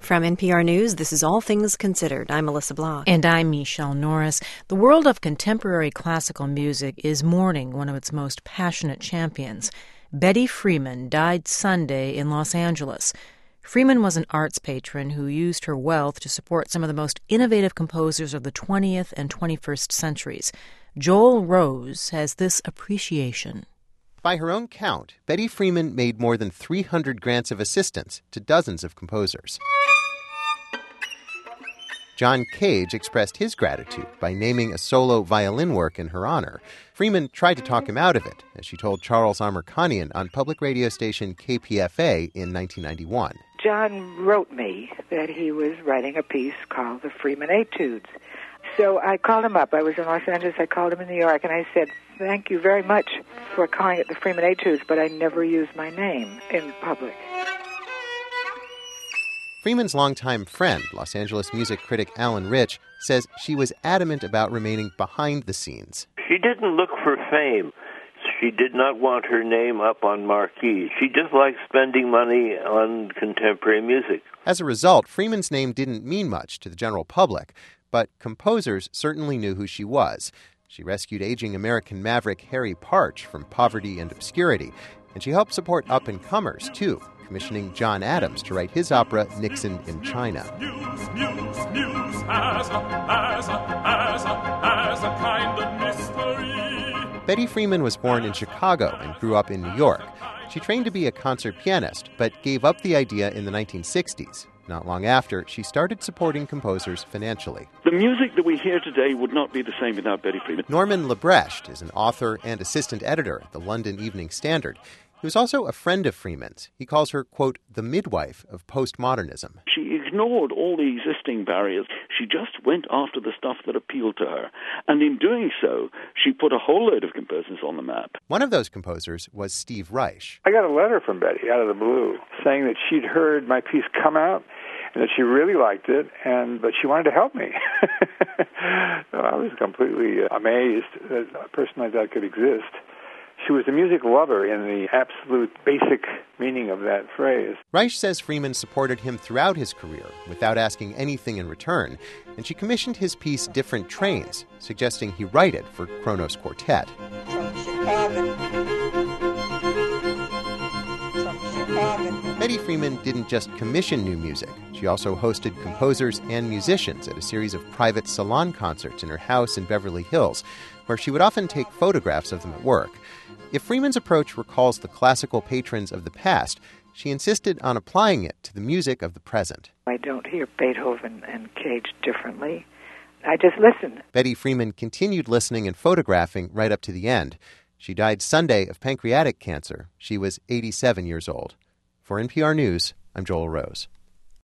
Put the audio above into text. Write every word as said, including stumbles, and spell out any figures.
From N P R News, this is All Things Considered. I'm Melissa Block. And I'm Michelle Norris. The world of contemporary classical music is mourning one of its most passionate champions. Betty Freeman died Sunday in Los Angeles. Freeman was an arts patron who used her wealth to support some of the most innovative composers of the twentieth and twenty-first centuries. Joel Rose has this appreciation. By her own count, Betty Freeman made more than three hundred grants of assistance to dozens of composers. John Cage expressed his gratitude by naming a solo violin work in her honor. Freeman tried to talk him out of it, as she told Charles Amerkanian on public radio station K P F A in nineteen ninety-one. John wrote me that he was writing a piece called The Freeman Etudes. So I called him up. I was in Los Angeles. I called him in New York, and I said, thank you very much for calling it The Freeman Etudes, but I never used my name in public. Freeman's longtime friend, Los Angeles music critic Alan Rich, says she was adamant about remaining behind the scenes. She didn't look for fame. She did not want her name up on marquees. She just liked spending money on contemporary music. As a result, Freeman's name didn't mean much to the general public, but composers certainly knew who she was. She rescued aging American maverick Harry Partch from poverty and obscurity, and she helped support up-and-comers, too, commissioning John Adams to write his opera Nixon in China. Muse, muse, muse, as a, as a, as a, as a kind of mystery. Betty Freeman was born in Chicago and grew up in New York. She trained to be a concert pianist, but gave up the idea in the nineteen sixties. Not long after, she started supporting composers financially. The music that we hear today would not be the same without Betty Freeman. Norman Lebrecht is an author and assistant editor at the London Evening Standard. He was also a friend of Freeman's. He calls her, quote, the midwife of postmodernism. She ignored all the existing barriers. She just went after the stuff that appealed to her. And in doing so, she put a whole load of composers on the map. One of those composers was Steve Reich. I got a letter from Betty out of the blue saying that she'd heard my piece come out and that she really liked it, and but she wanted to help me. So I was completely amazed that a person like that could exist. She was a music lover in the absolute basic meaning of that phrase. Reich says Freeman supported him throughout his career without asking anything in return, and she commissioned his piece Different Trains, suggesting he write it for Kronos Quartet. From Chicago. From Chicago. Betty Freeman didn't just commission new music. She also hosted composers and musicians at a series of private salon concerts in her house in Beverly Hills, where she would often take photographs of them at work. If Freeman's approach recalls the classical patrons of the past, she insisted on applying it to the music of the present. I don't hear Beethoven and Cage differently. I just listen. Betty Freeman continued listening and photographing right up to the end. She died Sunday of pancreatic cancer. She was eighty-seven years old. For N P R News, I'm Joel Rose.